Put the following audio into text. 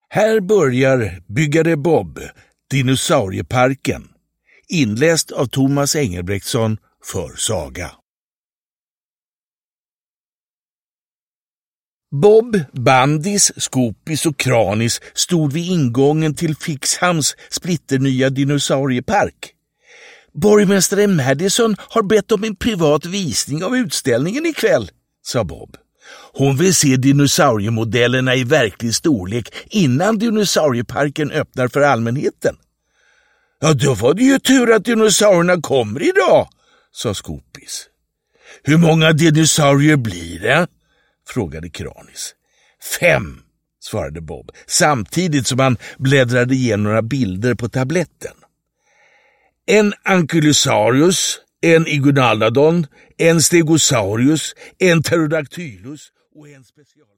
Här börjar Byggare Bob, Dinosaurieparken. Inläst av Thomas Engelbrektsson för Saga. Bob, Bandis, Scoopis och Kranis stod vid ingången till Fixhams splitternya dinosauriepark. Borgmästare Madison har bett om en privat visning av utställningen ikväll, sa Bob. Hon vill se dinosauriemodellerna i verklig storlek innan dinosaurieparken öppnar för allmänheten. Ja, då var det ju tur att dinosaurierna kommer idag, sa Scoopis. Hur många dinosaurier blir det? Frågade Kranis. 5, svarade Bob, samtidigt som han bläddrade igenom några bilder på tabletten. En Ankylosaurus, en Iguanodon, en Stegosaurus, en Pterodactylus och en special...